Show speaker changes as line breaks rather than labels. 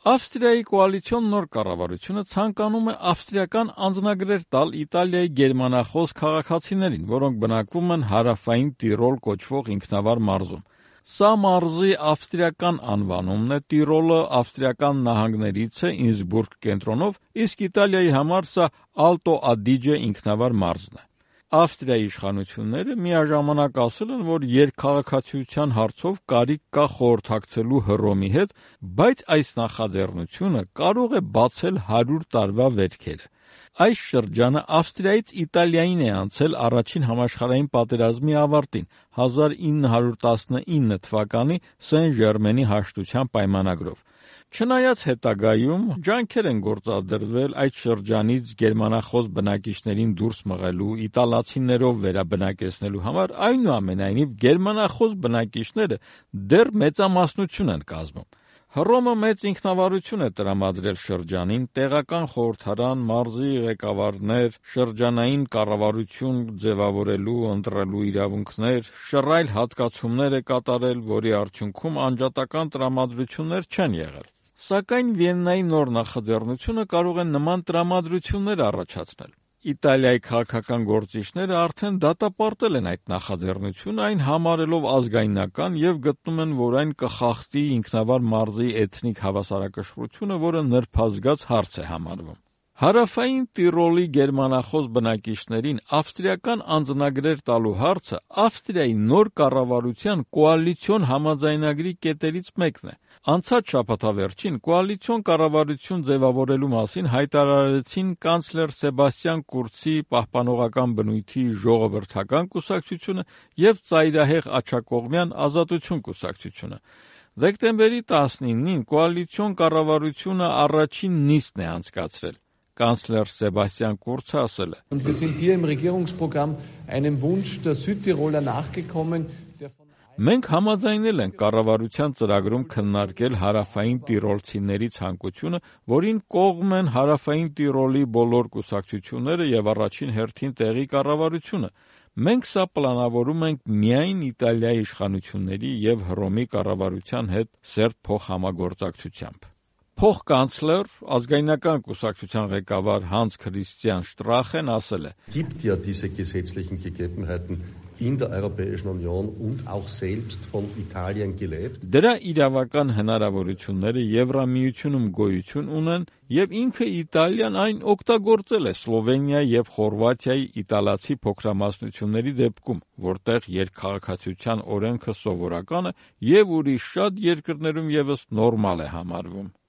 Ավստրիայի կոալիցիոն նոր կառավարությունը ցանկանում է ավստրիական անձնագրեր տալ Իտալիայի գերմանախոս քաղաքացիներին, որոնք բնակվում են հարավային Տիրոլ կոչվող ինքնավար մարզում։ Սա մարզի ավստրիական անվանումն է, Տիրոլը ավստրիական նահանգներից է Ինսբուրգ կենտրոնով, իսկ Իտալիայի համար սա Ալտո Ադիջե ինքնավար մարզն է։ Ավստրիայի իշխանությունները միաժամանակ ասել են, որ երկքաղաքացիության հարցով կարիք կա խորհրդակցելու Հռոմի հետ, բայց այս նախաձեռնությունը կարող է բացել 100 տարվա վերքերը։ Այս շրջանը Ավստրիայից Իտալիային է անցել առաջին համաշխարհային պատերազմի ավարտին 1919 թվականի Սեն-Ժերմենի հաշտության պայմանագրով։ Չնայած հետագայում ջանքեր են գործադրվել այդ շրջանից գերմանախոս բնակիչներին դուրս մղելու, իտալացիներով վերաբնակեցնելու համար, այնուամենայնիվ գերմանախոս բնակիչները դեռ մեծամասնություն են կազմում։ Հռոմը մեծ ինքնավարություն է տրամադրել շրջանին, տեղական խորհրդարան, մարզի ղեկավարներ, շրջանային կառավարություն ձևավորելու, ընտրելու իրավունքներ, շռայլ հատկացումներ է կատարել, որի արդյունքում անջատական տրամադրություններ չեն եղել։ Սակայն Վիեննայի նոր նախաձեռնությունը կարող է նման տրամադրություններ առաջացնել։ Իտալիայի քաղաքական գործիչները արդեն դատապարտել են այդ նախաձեռնությունը, այն համարելով ազգայնական և գտնում են, որ այն կխախտի ինքնավար մարզի էթնիկ հավասարակշռությունը, որը նրբազգաց հարց է համարվում։ Հարավային Տիրոլի գերմանախոս բնակիչներին ավստրիական անձնագրեր տալու հարցը Ավստրիայի նոր կառավարության կոալիցիոն համաձայնագրի կետերից մեկն է։ Անցած շաբաթավերջին կոալիցիոն կառավարություն ձևավորելու մասին հայտարարեցին կանցլեր Սեբաստիան Կուրցի պահպանողական բնույթի ժողովրդական կուսակցությունը և ծայրահեղ աջակողմյան Ազատություն կուսակցությունը։ Դեկտեմբերի 19-ին կոալիցիոն կառավարությունը առաջին նիստն է անցկացրել։ Կանցլեր Սեբաստիան Կուրցը ասել է.
Und wir sind hier im Regierungsprogramm einem Wunsch der Südtiroler nachgekommen, der von
Մենք համաձայնել ենք կառավարության ծրագրում քննարկել հարավային տիրոլցիների ցանկությունը, որին կողմ են հարավային Տիրոլի բոլոր կուսակցությունները և առաջին հերթին տեղի կառավարությունը։ Մենք սա պլանավորում ենք միայն Իտալիայի իշխանությունների և Հռոմի կառավարության հետ սերտ փոխհամագործակցությամբ։ Փոխկանցլեր, ազգայնական կուսակցության ղեկավար Հանց Քրիստիան Շտրախեն ասել է.
Gibt ja diese gesetzlichen Gegebenheiten in der Europäischen Union und auch selbst von Italien gelebt.
Դրա իրավական հնարավորությունները Եվրամիությունում գոյություն ունեն և ինքը Իտալիան այն օգտագործել է Սլովենիայի և Խորվաթիայի իտալացի փոքրամասնությունների դեպքում, որտեղ երկքաղաքացիության օրենքը սովորական է և ուրիշ շատ երկրներում ևս նորմալ է համարվում։